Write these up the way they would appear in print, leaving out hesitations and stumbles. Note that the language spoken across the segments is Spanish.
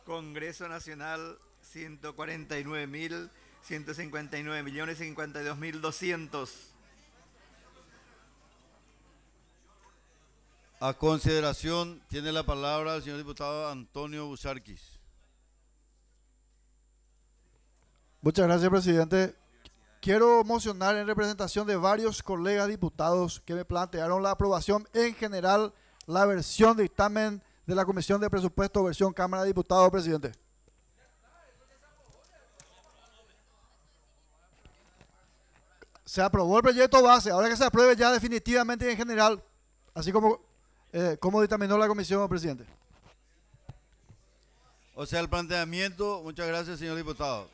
Congreso Nacional, 149.159.052.200. A consideración, tiene la palabra el señor diputado Antonio Busarquis. Muchas gracias, presidente. Quiero mocionar en representación de varios colegas diputados que me plantearon la aprobación en general, la versión de dictamen de la Comisión de Presupuesto, versión Cámara de Diputados, presidente. Se aprobó el proyecto base, ahora que se apruebe ya definitivamente y en general, así como dictaminó la comisión, presidente. O sea, el planteamiento, muchas gracias, señor diputado,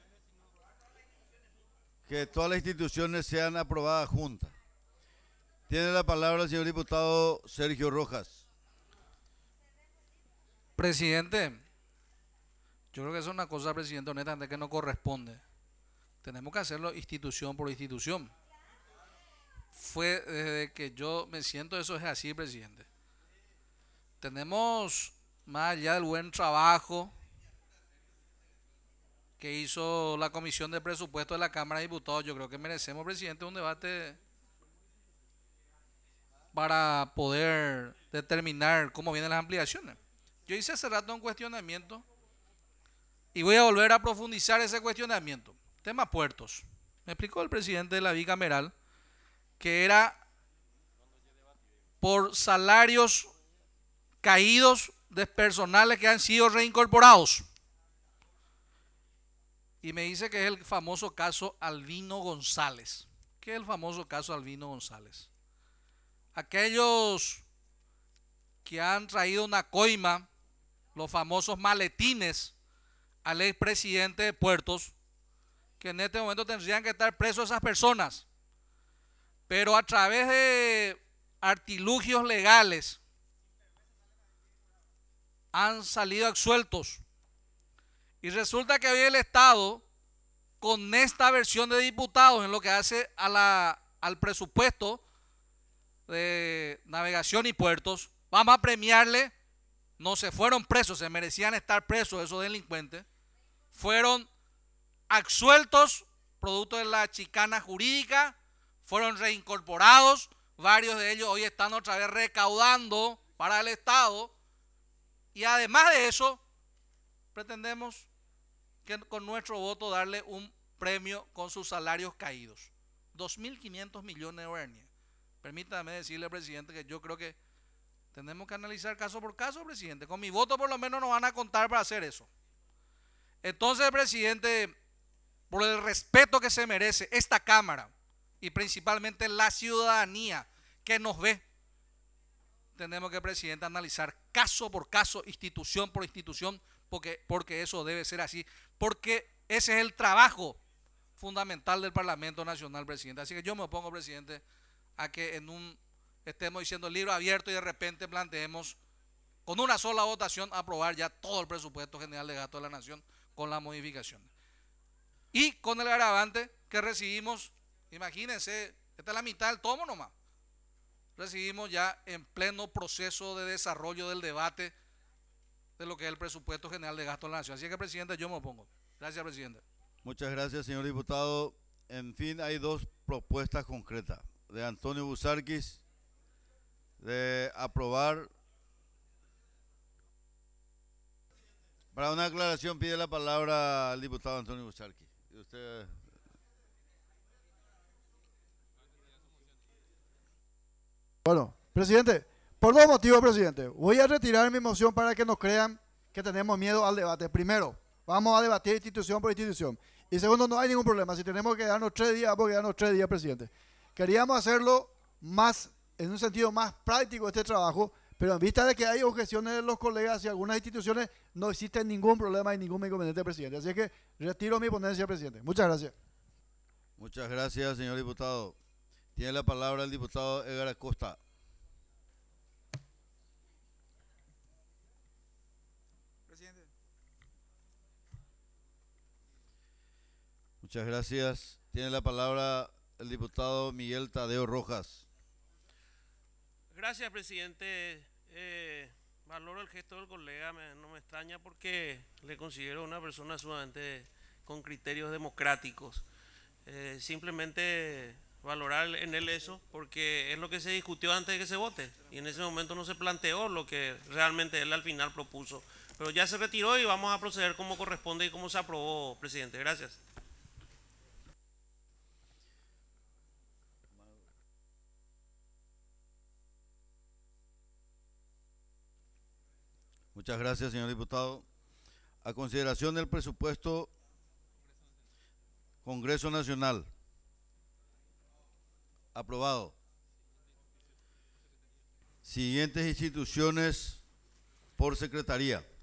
que todas las instituciones sean aprobadas juntas. Tiene la palabra el señor diputado Sergio Rojas. Presidente, yo creo que eso es una cosa, presidente, honestamente, que no corresponde. Tenemos que hacerlo institución por institución. Fue desde que yo me siento, eso es así, presidente. Tenemos, más allá del buen trabajo que hizo la Comisión de Presupuesto de la Cámara de Diputados, yo creo que merecemos, presidente, un debate para poder determinar cómo vienen las ampliaciones. Yo hice hace rato un cuestionamiento y voy a volver a profundizar ese cuestionamiento. Tema puertos. Me explicó el presidente de la bicameral que era por salarios caídos de personales que han sido reincorporados. Y me dice que es el famoso caso Albino González. ¿Qué es el famoso caso Albino González? Aquellos que han traído una coima, los famosos maletines, al expresidente de Puertos, que en este momento tendrían que estar presos esas personas, pero a través de artilugios legales han salido absueltos. Y resulta que hoy el Estado, con esta versión de diputados en lo que hace al presupuesto de navegación y puertos, vamos a premiarle. No se fueron presos, se merecían estar presos esos delincuentes. Fueron absueltos producto de la chicana jurídica, fueron reincorporados, varios de ellos hoy están otra vez recaudando para el Estado, y además de eso pretendemos que con nuestro voto darle un premio con sus salarios caídos, 2.500 millones de guaraníes. Permítame decirle, presidente, que yo creo que tenemos que analizar caso por caso, presidente. Con mi voto por lo menos nos van a contar para hacer eso. Entonces, presidente, por el respeto que se merece esta Cámara y principalmente la ciudadanía que nos ve, tenemos que, presidente, analizar caso por caso, institución por institución, porque eso debe ser así, porque ese es el trabajo fundamental del Parlamento Nacional, presidente. Así que yo me opongo, presidente, a que estemos diciendo el libro abierto y de repente planteemos con una sola votación aprobar ya todo el presupuesto general de gasto de la nación con las modificaciones. Y con el agravante que recibimos, imagínense, esta es la mitad del tomo nomás. Recibimos ya en pleno proceso de desarrollo del debate de lo que es el presupuesto general de gasto de la nación. Así que, presidente, yo me opongo. Gracias, presidente. Muchas gracias, señor diputado. En fin, hay dos propuestas concretas de Antonio Busarquis de aprobar. Para una aclaración pide la palabra al diputado Antonio Busarquis. Y usted... Bueno, presidente, por dos motivos, presidente. Voy a retirar mi moción para que no crean que tenemos miedo al debate. Primero, vamos a debatir institución por institución. Y segundo, no hay ningún problema. Si tenemos que quedarnos 3 días, vamos a quedarnos 3 días, presidente. Queríamos hacerlo más, en un sentido más práctico este trabajo, pero en vista de que hay objeciones de los colegas y algunas instituciones, no existe ningún problema y ningún inconveniente, presidente. Así que retiro mi ponencia, presidente. Muchas gracias. Muchas gracias, señor diputado. Tiene la palabra el diputado Edgar Acosta. Presidente. Muchas gracias. Tiene la palabra el diputado Miguel Tadeo Rojas. Gracias, presidente. Valoro el gesto del colega, no me extraña porque le considero una persona sumamente con criterios democráticos. Simplemente valorar en él eso, porque es lo que se discutió antes de que se vote, y en ese momento no se planteó lo que realmente él al final propuso. Pero ya se retiró y vamos a proceder como corresponde y como se aprobó, presidente. Gracias. Muchas gracias, señor diputado. A consideración del presupuesto Congreso Nacional. Aprobado. Siguientes instituciones por secretaría.